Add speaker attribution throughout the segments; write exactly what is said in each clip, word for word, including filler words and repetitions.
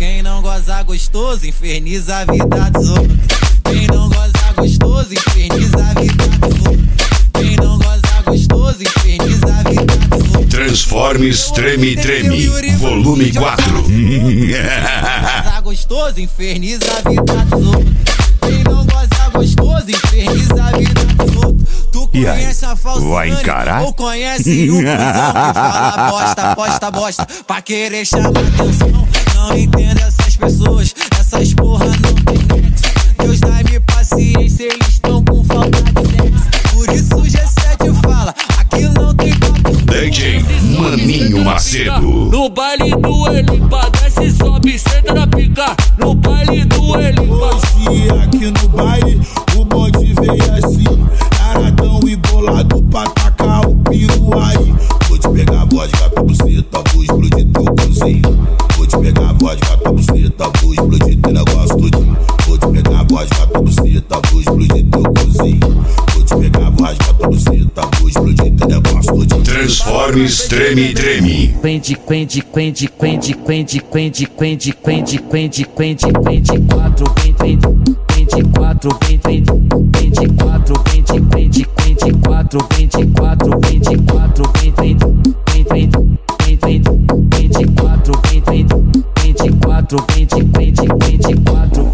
Speaker 1: Quem não goza gostoso, inferniza a vida dos outros. Quem não goza gostoso, inferniza a vida dos outros. Quem não goza gostoso, inferniza a vida dos outros.
Speaker 2: Transformes Treme Treme, volume quatro.
Speaker 1: Goza gostoso, inferniza a vida dos outros. Quem não goza gostoso, inferniza a vida dos outros. Tu conhece a falsa
Speaker 2: vai encarar?
Speaker 1: Ou conhece o cuzão que fala bosta, bosta, bosta pra querer chamar atenção. Não entendo essas pessoas, essas porra não tem nexo. Deus dá-me paciência, eles estão com falta de sexo. Por isso G sete fala, aqui não tem papo.
Speaker 2: D J Maninho Macedo.
Speaker 3: No baile do Elipa, desce, sobe, senta na pica. No baile do Elipa.
Speaker 4: Hoje aqui no baile, o bonde veio assim, taradão e bolado pra tacar o piru aí. Vou te pegar a vodka, tua buceta, vou explodir teu cozinho. Vou te pegar a vodka, tua buceta, vou explodir teu negócio todinho. Vou te pegar a vodka, tua buceta, vou explodir teu cozinho. Vou te pegar a vodka, tua buceta, vou explodir teu negócio todinho.
Speaker 2: Transformes Treme Treme.
Speaker 5: Quente, quente, quente, quente, quente, quente, quente, quente, quente, quente, quente, quatro, vinte, vinte, quatro, vinte, vinte, quatro, vinte, vinte, vinte, quatro, vinte, quatro, vinte, quatro, vinte, vinte, vinte, vinte, quatro, vinte, vinte, quatro, vinte, vinte, vinte, quatro.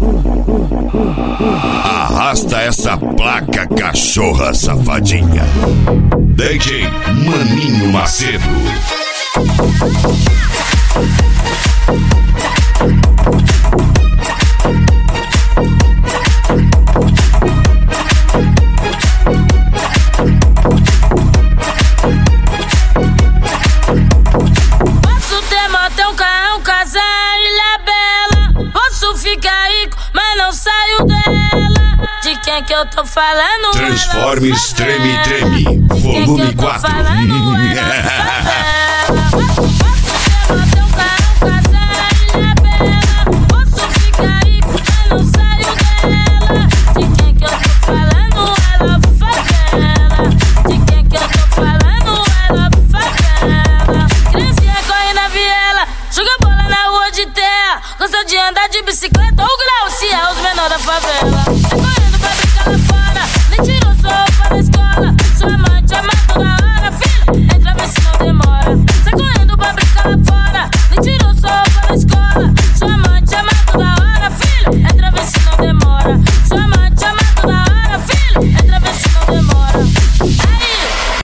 Speaker 2: Arrasta essa placa, cachorra safadinha. D J Maninho Macedo.
Speaker 6: Posso ter motel, um carrão, casar Ilha Bela. Posso ficar rico, mas não saio dela. De quem que eu tô falando?
Speaker 2: Transformes Treme Treme, volume quatro.
Speaker 6: Gosta de andar de bicicleta ou grau, se é os menores da favela. É correndo pra brincar na